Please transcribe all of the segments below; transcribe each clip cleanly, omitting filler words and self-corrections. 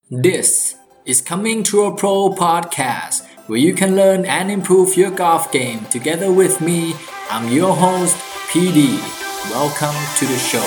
This is Coming to a Pro podcast, where you can learn and improve your golf game together with me. I'm your host, PD. Welcome to the show.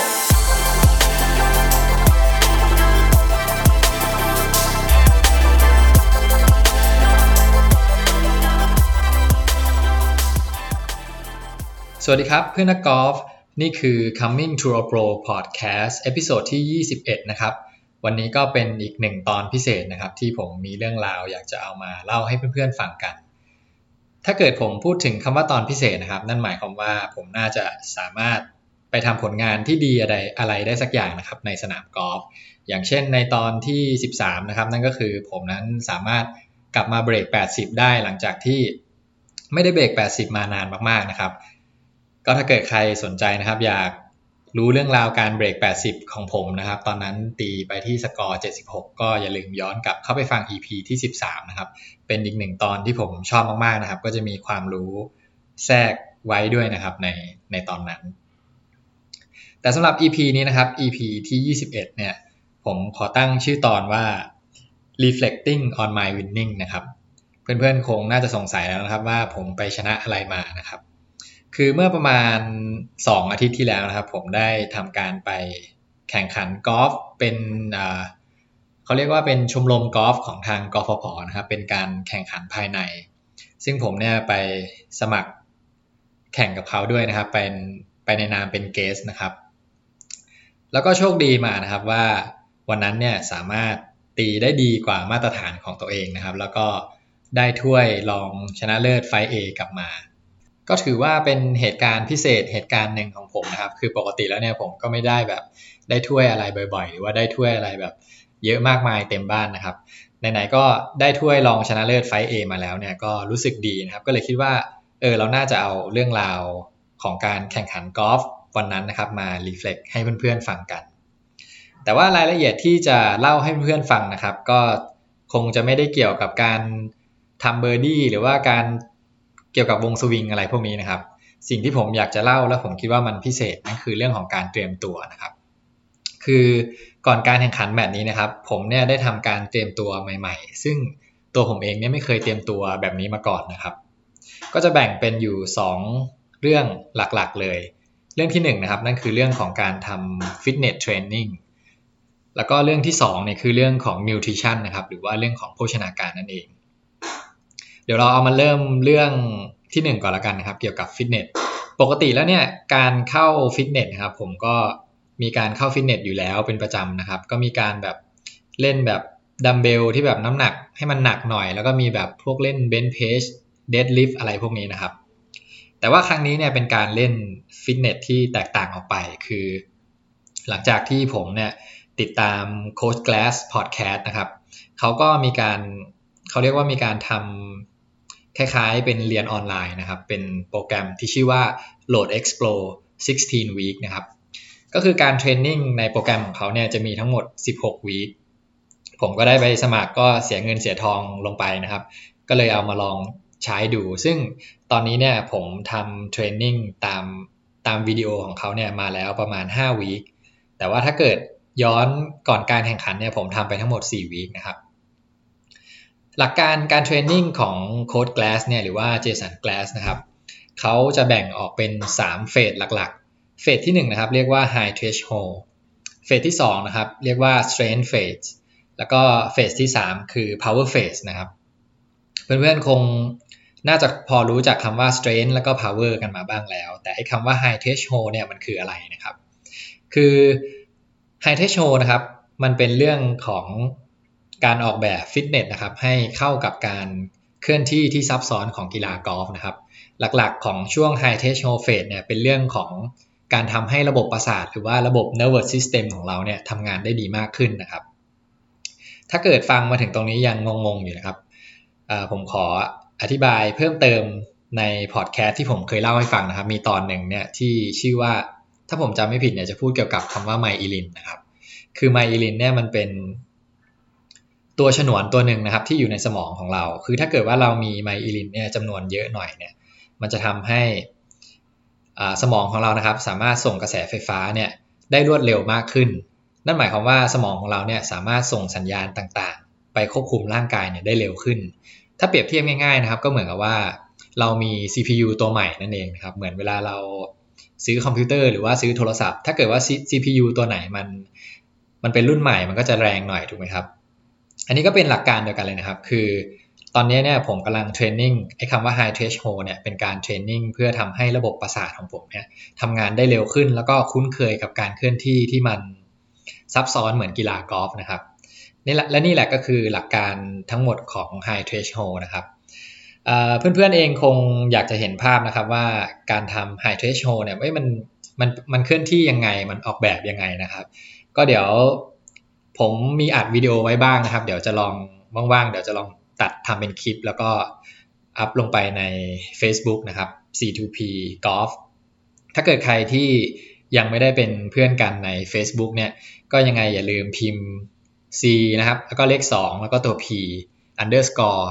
สวัสดีครับเพื่อนนักกอล์ฟนี่คือ Coming to a Pro podcast เอพิโซดที่21นะครับวันนี้ก็เป็นอีกหนึ่งตอนพิเศษนะครับที่ผมมีเรื่องราวอยากจะเอามาเล่าให้เพื่อนๆฟังกันถ้าเกิดผมพูดถึงคำว่าตอนพิเศษนะครับนั่นหมายความว่าผมน่าจะสามารถไปทำผลงานที่ดีอะไรได้สักอย่างนะครับในสนามกอล์ฟอย่างเช่นในตอนที่13นะครับนั่นก็คือผมนั้นสามารถกลับมาเบรก80ได้หลังจากที่ไม่ได้เบรก80มานานมากๆนะครับก็ถ้าเกิดใครสนใจนะครับอยากรู้เรื่องราวการเบรก80ของผมนะครับตอนนั้นตีไปที่สกอร์76ก็อย่าลืมย้อนกลับเข้าไปฟัง EP ที่13นะครับเป็นอีกหนึ่งตอนที่ผมชอบมากๆนะครับก็จะมีความรู้แทรกไว้ด้วยนะครับในตอนนั้นแต่สำหรับ EP นี้นะครับ EP ที่21เนี่ยผมขอตั้งชื่อตอนว่า Reflecting on my winning นะครับเพื่อนๆคงน่าจะสงสัยแล้วนะครับว่าผมไปชนะอะไรมานะครับคือเมื่อประมาณ2อาทิตย์ที่แล้วนะครับผมได้ทำการไปแข่งขันกอล์ฟเป็นเขาเรียกว่าเป็นชมรมกอล์ฟของทางกฟผ.นะครับเป็นการแข่งขันภายในซึ่งผมเนี่ยไปสมัครแข่งกับเขาด้วยนะครับไปในนามเป็นเกสต์นะครับแล้วก็โชคดีมานะครับว่าวันนั้นเนี่ยสามารถตีได้ดีกว่ามาตรฐานของตัวเองนะครับแล้วก็ได้ถ้วยรองชนะเลิศไฟท์ A กลับมาก็ถือว่าเป็นเหตุการณ์พิเศษเหตุการณ์หนึ่งของผมนะครับคือปกติแล้วเนี่ยผมก็ไม่ได้แบบได้ถ้วยอะไรบ่อยๆหรือว่าได้ถ้วยอะไรแบบเยอะมากมายเต็มบ้านนะครับไหนๆก็ได้ถ้วยรองชนะเลิศไฟท์ A มาแล้วเนี่ยก็รู้สึกดีนะครับก็เลยคิดว่าเราน่าจะเอาเรื่องราวของการแข่งขันกอล์ฟวันนั้นนะครับมารีเฟล็กให้เพื่อนๆฟังกันแต่ว่ารายละเอียดที่จะเล่าให้เพื่อนๆฟังนะครับก็คงจะไม่ได้เกี่ยวกับการทำเบอร์ดี้หรือว่าการเกี่ยวกับวงสวิงอะไรพวกนี้นะครับสิ่งที่ผมอยากจะเล่าและผมคิดว่ามันพิเศษนั่นคือเรื่องของการเตรียมตัวนะครับคือก่อนการแข่งขันแมตช์นี้นะครับผมเนี่ยได้ทำการเตรียมตัวใหม่ๆซึ่งตัวผมเองเนี่ยไม่เคยเตรียมตัวแบบนี้มาก่อนนะครับก็จะแบ่งเป็นอยู่2เรื่องหลักๆเลยเรื่องที่1นะครับนั่นคือเรื่องของการทำฟิตเนสเทรนนิ่งแล้วก็เรื่องที่2เนี่ยคือเรื่องของนิวทริชั่นนะครับหรือว่าเรื่องของโภชนาการนั่นเองเดี๋ยวเราเอามาเริ่มเรื่องที่1ก่อนละกันนะครับเกี่ยวกับฟิตเนสปกติแล้วเนี่ยการเข้าฟิตเนสนะครับผมก็มีการเข้าฟิตเนสอยู่แล้วเป็นประจำนะครับก็มีการแบบเล่นแบบดัมเบลที่แบบน้ำหนักให้มันหนักหน่อยแล้วก็มีแบบพวกเล่นเบนช์เพรสเดดลิฟต์อะไรพวกนี้นะครับแต่ว่าครั้งนี้เนี่ยเป็นการเล่นฟิตเนสที่แตกต่างออกไปคือหลังจากที่ผมเนี่ยติดตามโค้ชแกลสพอดแคสต์นะครับเขาก็มีการเขาเรียกว่ามีการทำคล้ายๆเป็นเรียนออนไลน์นะครับเป็นโปรแกรมที่ชื่อว่า Load Explore 16 Week นะครับก็คือการเทรนนิ่งในโปรแกรมของเขาเนี่ยจะมีทั้งหมด16 วีคผมก็ได้ไปสมัครก็เสียเงินเสียทองลงไปนะครับก็เลยเอามาลองใช้ดูซึ่งตอนนี้เนี่ยผมทำเทรนนิ่งตามวิดีโอของเขาเนี่ยมาแล้วประมาณ5 วีคแต่ว่าถ้าเกิดย้อนก่อนการแข่งขันเนี่ยผมทำไปทั้งหมด4 วีคนะครับหลักการเทรนนิ่งของโค้ชแกลสเนี่ยหรือว่าเจสันแกลสนะครับเขาจะแบ่งออกเป็น3เฟสหลักๆเฟสที่1นะครับเรียกว่า High Threshold เฟสที่2นะครับเรียกว่า Strength Phase แล้วก็เฟสที่3คือ Power Phase นะครับเพื่อนๆคงน่าจะพอรู้จักคำว่า Strength แล้วก็ Power กันมาบ้างแล้วแต่ไอ้คำว่า High Threshold เนี่ยมันคืออะไรนะครับคือ High Threshold นะครับมันเป็นเรื่องของการออกแบบฟิตเนสนะครับให้เข้ากับการเคลื่อนที่ที่ซับซ้อนของกีฬากอล์ฟนะครับหลักๆของช่วง High Threshold Phase เนี่ยเป็นเรื่องของการทำให้ระบบประสาทหรือว่าระบบ Nervous System ของเราเนี่ยทำงานได้ดีมากขึ้นนะครับถ้าเกิดฟังมาถึงตรงนี้ยังงงๆอยู่นะครับผมขออธิบายเพิ่มเติมในพอดแคสต์ที่ผมเคยเล่าให้ฟังนะครับมีตอนหนึ่งเนี่ยที่ชื่อว่าถ้าผมจำไม่ผิดเนี่ยจะพูดเกี่ยวกับคำว่าไมอิลินนะครับคือไมอิลินเนี่ยมันเป็นตัวฉนวนตัวหนึ่งนะครับที่อยู่ในสมองของเราคือถ้าเกิดว่าเรามีไมอิลินเนี่ยจำนวนเยอะหน่อยเนี่ยมันจะทำให้สมองของเรานะครับสามารถส่งกระแสไฟฟ้าเนี่ยได้รวดเร็วมากขึ้นนั่นหมายความว่าสมองของเราเนี่ยสามารถส่งสัญญาณต่างๆไปควบคุมร่างกายเนี่ยได้เร็วขึ้นถ้าเปรียบเทียบง่ายๆนะครับก็เหมือนกับว่าเรามี CPU ตัวใหม่นั่นเองนะครับเหมือนเวลาเราซื้อคอมพิวเตอร์หรือว่าซื้อโทรศัพท์ถ้าเกิดว่า CPU ตัวไหนมันเป็นรุ่นใหม่มันก็จะแรงหน่อยถูกไหมครับอันนี้ก็เป็นหลักการเดียวกันเลยนะครับคือตอนนี้เนี่ยผมกำลังเทรนนิ่งไอ้คำว่า high threshold เนี่ยเป็นการเทรนนิ่งเพื่อทำให้ระบบประสาทของผมเนี่ยทำงานได้เร็วขึ้นแล้วก็คุ้นเคยกับการเคลื่อนที่ที่มันซับซ้อนเหมือนกีฬากอล์ฟนะครับนี่แหละก็คือหลักการทั้งหมดของ high threshold นะครับเพื่อนๆเองคงอยากจะเห็นภาพนะครับว่าการทำ high threshold เนี่ยมันเคลื่อนที่ยังไงมันออกแบบยังไงนะครับก็เดี๋ยวผมมีอัดวิดีโอไว้บ้างนะครับเดี๋ยวจะลองว่างๆเดี๋ยวจะลองตัดทำเป็นคลิปแล้วก็อัพลงไปใน Facebook นะครับ C2P Golf ถ้าเกิดใครที่ยังไม่ได้เป็นเพื่อนกันใน Facebook เนี่ยก็ยังไงอย่าลืมพิมพ์ C นะครับแล้วก็เลข2แล้วก็ตัว P underscore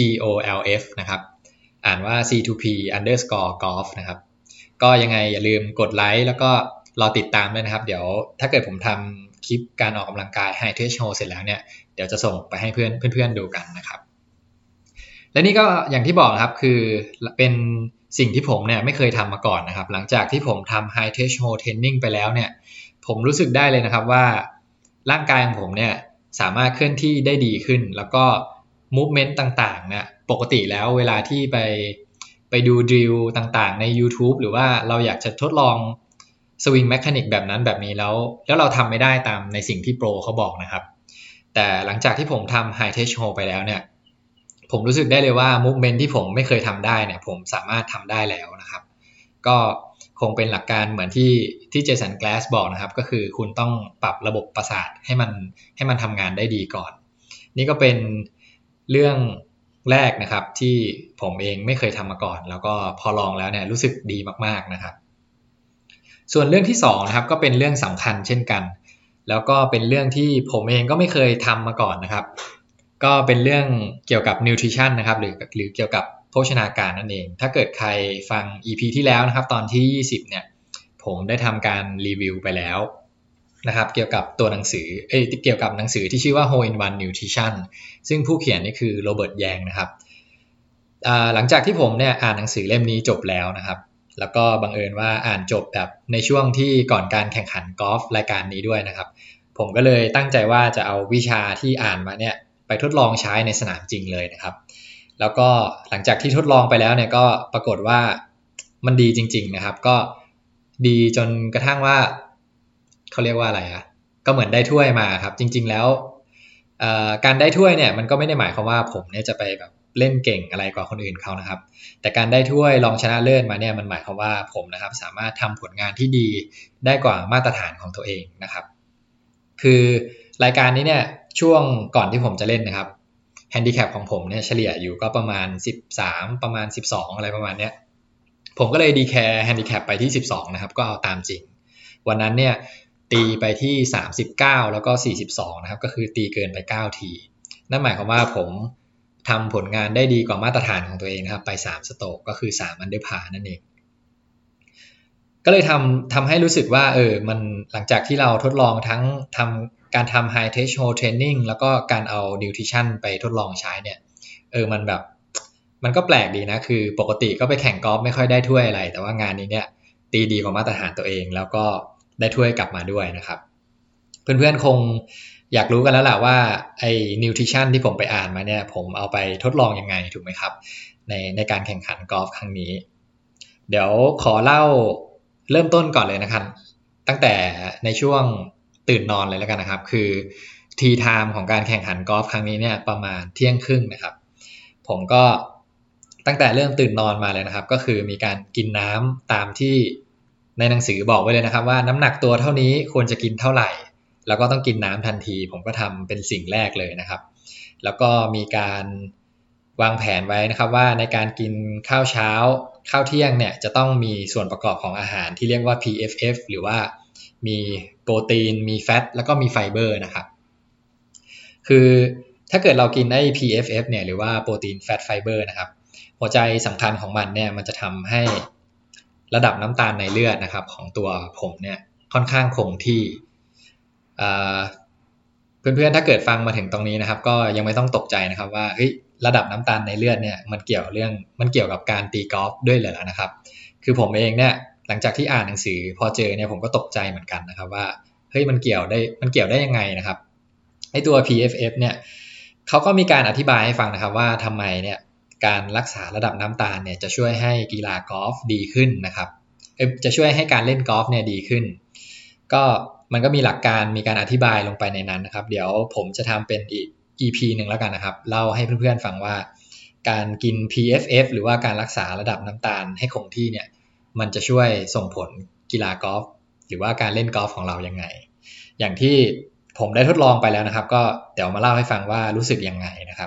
GOLF นะครับอ่านว่า C2P underscore golf นะครับก็ยังไงอย่าลืมกดไลค์แล้วก็รอติดตามด้วยนะครับเดี๋ยวถ้าเกิดผมทำคลิปการออกกำลังกาย High Threshold เสร็จแล้วเนี่ยเดี๋ยวจะส่งไปให้เพื่อนดูกันนะครับและนี่ก็อย่างที่บอกครับคือเป็นสิ่งที่ผมเนี่ยไม่เคยทำมาก่อนนะครับหลังจากที่ผมทำ High Threshold Training ไปแล้วเนี่ยผมรู้สึกได้เลยนะครับว่าร่างกายของผมเนี่ยสามารถเคลื่อนที่ได้ดีขึ้นแล้วก็ movement ต่างๆเนี่ยปกติแล้วเวลาที่ไปดูดริลต่างๆใน YouTube หรือว่าเราอยากจะทดลองสวิงแมคานิกแบบนั้นแบบนี้แล้วเราทำไม่ได้ตามในสิ่งที่โปรเขาบอกนะครับแต่หลังจากที่ผมทำ High Threshold ไปแล้วเนี่ยผมรู้สึกได้เลยว่า movement ที่ผมไม่เคยทำได้เนี่ยผมสามารถทำได้แล้วนะครับก็คงเป็นหลักการเหมือนที่เจสัน แกลสบอกนะครับก็คือคุณต้องปรับระบบประสาทให้มันทำงานได้ดีก่อนนี่ก็เป็นเรื่องแรกนะครับที่ผมเองไม่เคยทำมาก่อนแล้วก็พอลองแล้วเนี่ยรู้สึกดีมากๆนะครับส่วนเรื่องที่2นะครับก็เป็นเรื่องสำคัญเช่นกันแล้วก็เป็นเรื่องที่ผมเองก็ไม่เคยทำมาก่อนนะครับก็เป็นเรื่องเกี่ยวกับ nutrition นะครับหรือเกี่ยวกับโภชนาการนั่นเองถ้าเกิดใครฟัง EP ที่แล้วนะครับตอนที่20เนี่ยผมได้ทำการรีวิวไปแล้วนะครับเกี่ยวกับตัวหนังสือเกี่ยวกับหนังสือที่ชื่อว่า Hole in One Nutrition ซึ่งผู้เขียนนี่คือโรเบิร์ตแยงนะครับหลังจากที่ผมเนี่ยอ่านหนังสือเล่มนี้จบแล้วนะครับแล้วก็บังเอิญว่าอ่านจบแบบในช่วงที่ก่อนการแข่งขันกอล์ฟรายการนี้ด้วยนะครับผมก็เลยตั้งใจว่าจะเอาวิชาที่อ่านมาเนี่ยไปทดลองใช้ในสนามจริงเลยนะครับแล้วก็หลังจากที่ทดลองไปแล้วเนี่ยก็ปรากฏว่ามันดีจริงๆนะครับก็ดีจนกระทั่งว่าเขาเรียกว่าอะไรอ่ะก็เหมือนได้ถ้วยมาครับจริงๆแล้วการได้ถ้วยเนี่ยมันก็ไม่ได้หมายความว่าผมเนี่ยจะไปแบบเล่นเก่งอะไรกว่าคนอื่นเขานะครับแต่การได้ถ้วยรองชนะเลิศมาเนี่ยมันหมายความว่าผมนะครับสามารถทำผลงานที่ดีได้กว่ามาตรฐานของตัวเองนะครับคือรายการนี้เนี่ยช่วงก่อนที่ผมจะเล่นนะครับแฮนดิแคปของผมเนี่ยเฉลี่ยอยู่ก็ประมาณ13ประมาณ12อะไรประมาณเนี้ยผมก็เลยดีแคร์แฮนดิแคปไปที่12นะครับก็เอาตามจริงวันนั้นเนี่ยตีไปที่39แล้วก็42นะครับก็คือตีเกินไป9ทีนั่นหมายความว่าผมทำผลงานได้ดีกว่ามาตรฐานของตัวเองนะครับไป3สโตรกก็คือ3อันเดอร์พาร์นั่นเองก็เลยทำให้รู้สึกว่ามันหลังจากที่เราทดลองทั้งการทำ High Threshold Training แล้วก็การเอา Nutrition ไปทดลองใช้เนี่ยมันแบบมันก็แปลกดีนะคือปกติก็ไปแข่งกอล์ฟไม่ค่อยได้ถ้วยอะไรแต่ว่างานนี้เนี่ยตีดีกว่ามาตรฐานตัวเองแล้วก็ได้ถ้วยกลับมาด้วยนะครับเพื่อนๆคงอยากรู้กันแล้วแหละว่าไอ้ Nutrition ที่ผมไปอ่านมาเนี่ยผมเอาไปทดลองยังไงถูกไหมครับในการแข่งขันกอล์ฟครั้งนี้เดี๋ยวขอเล่าเริ่มต้นก่อนเลยนะครับตั้งแต่ในช่วงตื่นนอนเลยแล้วกันนะครับคือทีไทม์ของการแข่งขันกอล์ฟครั้งนี้เนี่ยประมาณเที่ยงครึ่งนะครับผมก็ตั้งแต่เริ่มตื่นนอนมาเลยนะครับก็คือมีการกินน้ำตามที่ในหนังสือบอกไว้เลยนะครับว่าน้ำหนักตัวเท่านี้ควรจะกินเท่าไหร่แล้วก็ต้องกินน้ำทันทีผมก็ทำเป็นสิ่งแรกเลยนะครับแล้วก็มีการวางแผนไว้นะครับว่าในการกินข้าวเช้าข้าวเที่ยงเนี่ยจะต้องมีส่วนประกอบของอาหารที่เรียกว่า PFF หรือว่ามีโปรตีนมีแฟตแล้วก็มีไฟเบอร์นะครับคือถ้าเกิดเรากินได้ PFF เนี่ยหรือว่าโปรตีนแฟตไฟเบอร์นะครับหัวใจสำคัญของมันเนี่ยมันจะทำให้ระดับน้ำตาลในเลือดนะครับของตัวผมเนี่ยค่อนข้างคงที่เพื่อนๆถ้าเกิดฟังมาถึงตรงนี้นะครับก็ยังไม่ต้องตกใจนะครับว่าเฮ้ยระดับน้ำตาลในเลือดเนี่ยมันเกี่ยวกับการตีกอล์ฟด้วยเหรอนะครับคือผมเองเนี่ยหลังจากที่อ่านหนังสือพอเจอเนี่ยผมก็ตกใจเหมือนกันนะครับว่าเฮ้ยมันเกี่ยวได้ยังไงนะครับไอตัว PFF เนี่ยเขาก็มีการอธิบายให้ฟังนะครับว่าทำไมเนี่ยการรักษาระดับน้ำตาลเนี่ยจะช่วยให้กีฬากอล์ฟดีขึ้นนะครับจะช่วยให้การเล่นกอล์ฟเนี่ยดีขึ้นก็มันก็มีหลักการมีการอธิบายลงไปในนั้นนะครับเดี๋ยวผมจะทำเป็นอีก EP หนึ่งแล้วกันนะครับเล่าให้เพื่อนๆฟังว่าการกิน PFF หรือว่าการรักษาระดับน้ำตาลให้คงที่เนี่ยมันจะช่วยส่งผลกีฬากอล์ฟหรือว่าการเล่นกอล์ฟของเรายังไงอย่างที่ผมได้ทดลองไปแล้วนะครับก็เดี๋ยวมาเล่าให้ฟังว่ารู้สึกยังไงนะครับ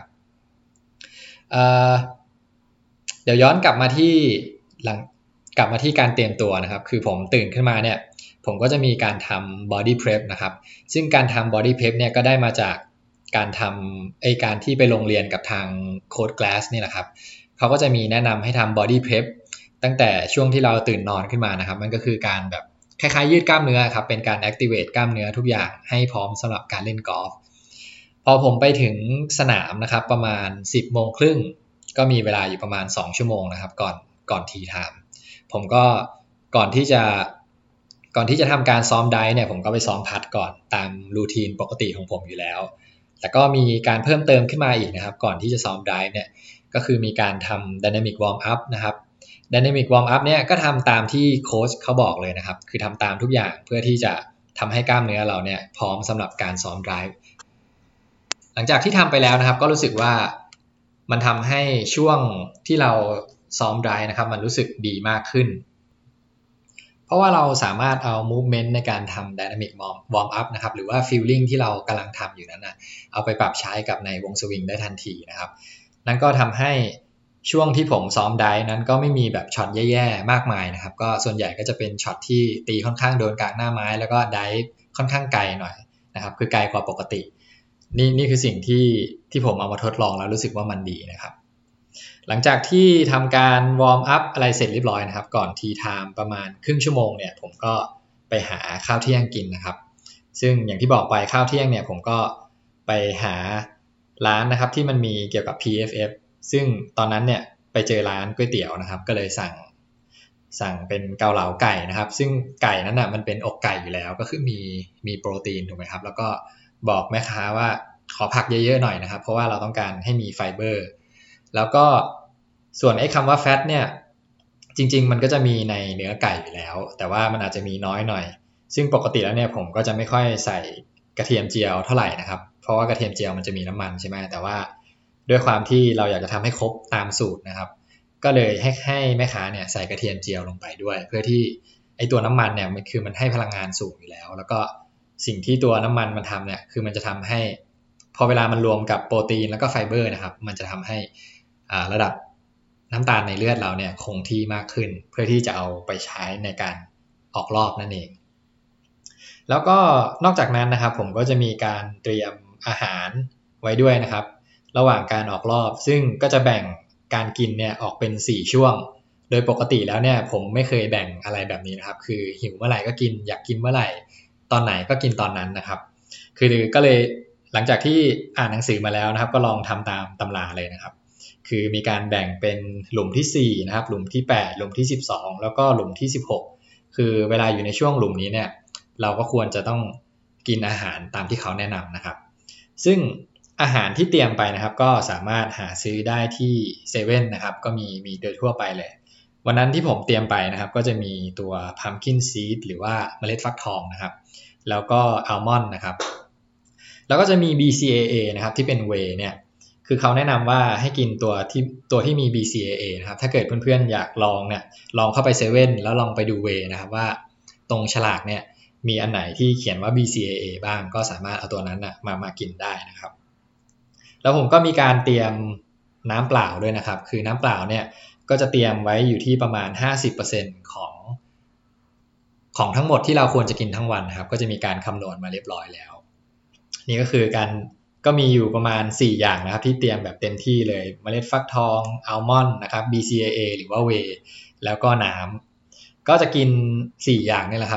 เดี๋ยวย้อนกลับมาที่การเตรียมตัวนะครับคือผมตื่นขึ้นมาเนี่ยผมก็จะมีการทำ body prep นะครับซึ่งการทำ body prep เนี่ยก็ได้มาจากการที่ไปโรงเรียนกับทางโค้ช Glass นี่แหละครับเขาก็จะมีแนะนำให้ทำ body prep ตั้งแต่ช่วงที่เราตื่นนอนขึ้นมานะครับมันก็คือการแบบคล้ายๆยืดกล้ามเนื้อครับเป็นการ activate กล้ามเนื้อทุกอย่างให้พร้อมสำหรับการเล่นกอล์ฟพอผมไปถึงสนามนะครับประมาณ 10:30 น.ก็มีเวลาอยู่ประมาณ2ชั่วโมงนะครับก่อนทีไทม์ผมก็ก่อนที่จะทำการซ้อมไดฟ์เนี่ยผมก็ไปซ้อมพัดก่อนตามรูทีนปกติของผมอยู่แล้วแต่ก็มีการเพิ่มเติมขึ้นมาอีกนะครับก่อนที่จะซ้อมไดฟ์เนี่ยก็คือมีการทำ Dynamic Warm Up นะครับ Dynamic Warm Up เนี่ยก็ทำตามที่โค้ชเขาบอกเลยนะครับคือทำตามทุกอย่างเพื่อที่จะทำให้กล้ามเนื้อเราเนี่ยพร้อมสำหรับการซ้อมไดฟ์หลังจากที่ทำไปแล้วนะครับก็รู้สึกว่ามันทำให้ช่วงที่เราซ้อมไดฟ์นะครับมันรู้สึกดีมากขึ้นเพราะว่าเราสามารถเอา movement ในการทำ dynamic warm up นะครับหรือว่า feeling ที่เรากำลังทำอยู่นั้นนะเอาไปปรับใช้กับในวงสวิงได้ทันทีนะครับนั่นก็ทำให้ช่วงที่ผมซ้อมไดฟ์นั้นก็ไม่มีแบบช็อตแย่ๆมากมายนะครับก็ส่วนใหญ่ก็จะเป็นช็อตที่ตีค่อนข้างโดนกลางหน้าไม้แล้วก็ไดฟ์ค่อนข้างไกลหน่อยนะครับคือไกลกว่าปกตินี่คือสิ่งที่ผมเอามาทดลองแล้วรู้สึกว่ามันดีนะครับหลังจากที่ทำการวอร์มอัพอะไรเสร็จเรียบร้อยนะครับก่อนทีไทม์ประมาณครึ่งชั่วโมงเนี่ยผมก็ไปหาข้าวเที่ยงกินนะครับซึ่งอย่างที่บอกไปข้าวเที่ยงเนี่ยผมก็ไปหาร้านนะครับที่มันมีเกี่ยวกับ PFF ซึ่งตอนนั้นเนี่ยไปเจอร้านก๋วยเตี๋ยวนะครับก็เลยสั่งเป็นเกาเหลาไก่นะครับซึ่งไก่นั้นน่ะมันเป็นอกไก่อยู่แล้วก็คือมีโปรตีนถูกไหมครับแล้วก็บอกแม่ค้าว่าขอผักเยอะๆหน่อยนะครับเพราะว่าเราต้องการให้มีไฟเบอร์แล้วก็ส่วนไอ้คำว่าแฟตเนี่ยจริงๆมันก็จะมีในเนื้อไก่อยู่แล้วแต่ว่ามันอาจจะมีน้อยหน่อยซึ่งปกติแล้วเนี่ยผมก็จะไม่ค่อยใส่กระเทียมเจียวเท่าไหร่นะครับเพราะว่ากระเทียมเจียวมันจะมีน้ำมันใช่ไหมแต่ว่าด้วยความที่เราอยากจะทำให้ครบตามสูตรนะครับก็เลยให้แม่ค้าเนี่ยใส่กระเทียมเจียวลงไปด้วยเพื่อที่ไอ้ตัวน้ำมันเนี่ยมันให้พลังงานสูงอยู่แล้วแล้วก็สิ่งที่ตัวน้ำมันมันทำเนี่ยคือมันจะทำให้พอเวลามันรวมกับโปรตีนแล้วก็ไฟเบอร์นะครับมันจะทำให้ระดับน้ำตาลในเลือดเราเนี่ยคงที่มากขึ้นเพื่อที่จะเอาไปใช้ในการออกรอบนั่นเองแล้วก็นอกจากนั้นนะครับผมก็จะมีการเตรียมอาหารไว้ด้วยนะครับระหว่างการออกรอบซึ่งก็จะแบ่งการกินเนี่ยออกเป็น4ช่วงโดยปกติแล้วเนี่ยผมไม่เคยแบ่งอะไรแบบนี้นะครับคือหิวเมื่อไหร่ก็กินอยากกินเมื่อไหร่ตอนไหนก็กินตอนนั้นนะครับคือก็เลยหลังจากที่อ่านหนังสือมาแล้วนะครับก็ลองทำตามตำราเลยนะครับคือมีการแบ่งเป็นหลุมที่4นะครับหลุมที่8หลุมที่12แล้วก็หลุมที่16คือเวลาอยู่ในช่วงหลุมนี้เนี่ยเราก็ควรจะต้องกินอาหารตามที่เขาแนะนำนะครับซึ่งอาหารที่เตรียมไปนะครับก็สามารถหาซื้อได้ที่เซเว่นนะครับก็มีโดยทั่วไปเลยวันนั้นที่ผมเตรียมไปนะครับก็จะมีตัว pumpkin seed หรือว่าเมล็ดฟักทองนะครับแล้วก็อัลมอนด์นะครับแล้วก็จะมี BCAA นะครับที่เป็น whey เนี่ยคือเขาแนะนำว่าให้กินตัวที่มี BCAA นะครับถ้าเกิดเพื่อนๆอยากลองเนี่ยลองเข้าไปเซเว่นแล้วลองไปดู whey นะครับว่าตรงฉลากเนี่ยมีอันไหนที่เขียนว่า BCAA บ้างก็สามารถเอาตัวนั้นนะมากินได้นะครับแล้วผมก็มีการเตรียมน้ำเปล่าด้วยนะครับคือน้ำเปล่าเนี่ยก็จะเตรียมไว้อยู่ที่ประมาณ 50% ของทั้งหมดที่เราควรจะกินทั้งวันนะครับก็จะมีการคำนวณมาเรียบร้อยแล้วนี่ก็คือการก็มีอยู่ประมาณ4อย่างนะครับที่เตรียมแบบเต็มที่เลยเมล็ดฟักทองอัลมอนด์นะครับ BCAA หรือว่า whey แล้วก็น้ำก็จะกิน4อย่างนี่แหละครับ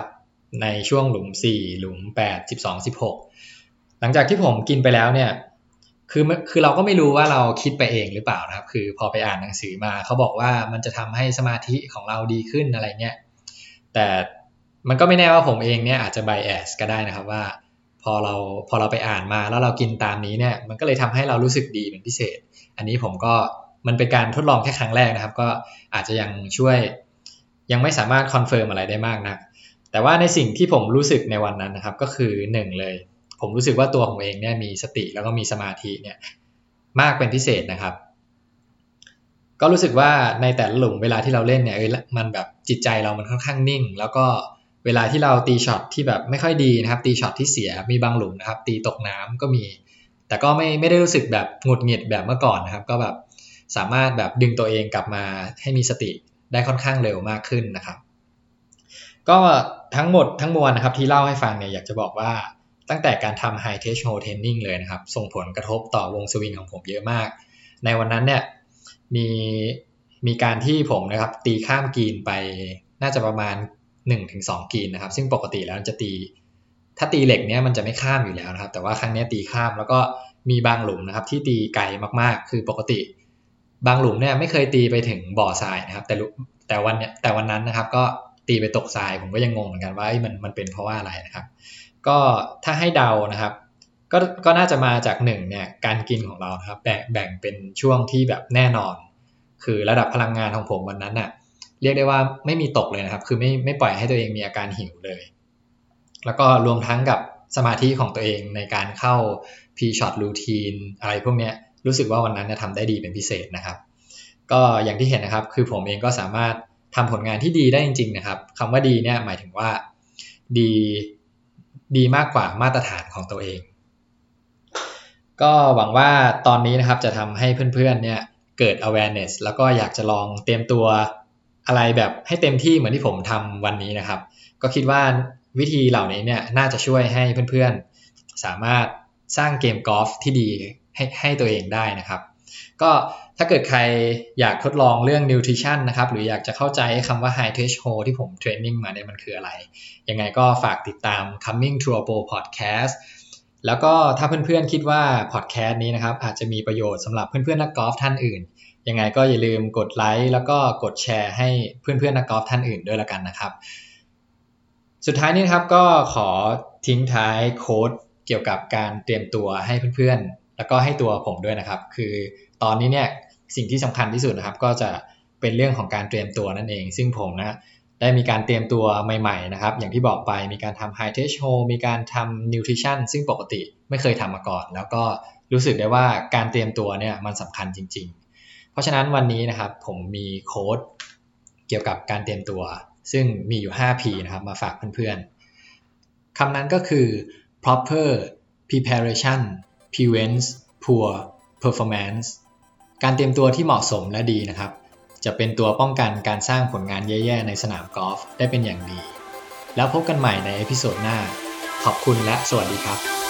ในช่วงหลุม4หลุม8 12 16หลังจากที่ผมกินไปแล้วเนี่ยคือเราก็ไม่รู้ว่าเราคิดไปเองหรือเปล่านะครับคือพอไปอ่านหนังสือมาเขาบอกว่ามันจะทำให้สมาธิของเราดีขึ้นอะไรเงี้ยแต่มันก็ไม่แน่ว่าผมเองเนี่ยอาจจะ bias ก็ได้นะครับว่าพอเราไปอ่านมาแล้วเรากินตามนี้เนี่ยมันก็เลยทำให้เรารู้สึกดีเป็นพิเศษอันนี้ผมก็มันเป็นการทดลองแค่ครั้งแรกนะครับก็อาจจะยังไม่สามารถคอนเฟิร์มอะไรได้มากนักแต่ว่าในสิ่งที่ผมรู้สึกในวันนั้นนะครับก็คือ1เลยผมรู้สึกว่าตัวผมเองเนี่ยมีสติแล้วก็มีสมาธิเนี่ยมากเป็นพิเศษนะครับก็รู้สึกว่าในแต่ละหลุมเวลาที่เราเล่นเนี่ยมันแบบจิตใจเรามันค่อนข้างนิ่งแล้วก็เวลาที่เราตีช็อตที่แบบไม่ค่อยดีนะครับตีช็อตที่เสียมีบางหลุมนะครับตีตกน้ำก็มีแต่ก็ไม่ได้รู้สึกแบบหงุดหงิดแบบเมื่อก่อนนะครับก็แบบสามารถแบบดึงตัวเองกลับมาให้มีสติได้ค่อนข้างเร็วมากขึ้นนะครับก็ทั้งหมดทั้งมวลนะครับที่เล่าให้ฟังเนี่ยอยากจะบอกว่าตั้งแต่การทำ High Threshold Training เลยนะครับส่งผลกระทบต่อวงสวิงของผมเยอะมากในวันนั้นเนี่ยมีการที่ผมนะครับตีข้ามกรีนไปน่าจะประมาณ 1-2 กรีนนะครับซึ่งปกติแล้วจะถ้าตีเหล็กเนี่ยมันจะไม่ข้ามอยู่แล้วนะครับแต่ว่าครั้งนี้ตีข้ามแล้วก็มีบางหลุมนะครับที่ตีไกลมากๆคือปกติบางหลุมเนี่ยไม่เคยตีไปถึงบ่อทรายนะครับแต่วันนั้นนะครับก็ตีไปตกทรายผมก็ยังงงเหมือนกันว่ามันเป็นเพราะว่าอะไรนะครับก็ถ้าให้เดานะครับก็น่าจะมาจาก1เนี่ยการกินของเราครับแบ่งเป็นช่วงที่แบบแน่นอนคือระดับพลังงานของผมวันนั้นน่ะเรียกได้ว่าไม่มีตกเลยนะครับคือไม่ปล่อยให้ตัวเองมีอาการหิวเลยแล้วก็รวมทั้งกับสมาธิของตัวเองในการเข้า P-shot routine อะไรพวกนี้รู้สึกว่าวันนั้นทำได้ดีเป็นพิเศษนะครับก็อย่างที่เห็นนะครับคือผมเองก็สามารถทำผลงานที่ดีได้จริงๆนะครับคำว่าดีเนี่ยหมายถึงว่าดีมากกว่ามาตรฐานของตัวเองก็หวังว่าตอนนี้นะครับจะทำให้เพื่อนๆเนี่ยเกิด awareness แล้วก็อยากจะลองเตรียมตัวอะไรแบบให้เต็มที่เหมือนที่ผมทำวันนี้นะครับก็คิดว่าวิธีเหล่านี้เนี่ยน่าจะช่วยให้เพื่อนๆสามารถสร้างเกมกอล์ฟที่ดีให้ตัวเองได้นะครับก็ถ้าเกิดใครอยากทดลองเรื่อง nutrition นะครับหรืออยากจะเข้าใจคำว่า high threshold ที่ผมเทรนนิ่งมาเนี่ยมันคืออะไรยังไงก็ฝากติดตาม Coming to a Pro podcast แล้วก็ถ้าเพื่อนๆคิดว่า podcast นี้นะครับอาจจะมีประโยชน์สำหรับเพื่อนๆนักกอล์ฟท่านอื่นยังไงก็อย่าลืมกดไลค์แล้วก็กดแชร์ให้เพื่อนๆนักกอล์ฟท่านอื่นด้วยละกันนะครับสุดท้ายนี้ครับก็ขอทิ้งท้ายโค้ดเกี่ยวกับการเตรียมตัวให้เพื่อนๆแล้วก็ให้ตัวผมด้วยนะครับคือตอนนี้เนี่ยสิ่งที่สำคัญที่สุดนะครับก็จะเป็นเรื่องของการเตรียมตัวนั่นเองซึ่งผมได้มีการเตรียมตัวใหม่ๆนะครับอย่างที่บอกไปมีการทำ High Threshold มีการทำ Nutrition ซึ่งปกติไม่เคยทำมาก่อนแล้วก็รู้สึกได้ว่าการเตรียมตัวเนี่ยมันสำคัญจริงๆเพราะฉะนั้นวันนี้นะครับผมมีโค้ดเกี่ยวกับการเตรียมตัวซึ่งมีอยู่ 5P นะครับมาฝากเพื่อนๆคำนั้นก็คือ proper preparation prevents poor performance การเตรียมตัวที่เหมาะสมและดีนะครับจะเป็นตัวป้องกันการสร้างผลงานแย่ๆในสนามกอล์ฟได้เป็นอย่างดีแล้วพบกันใหม่ในเอพิโซดหน้าขอบคุณและสวัสดีครับ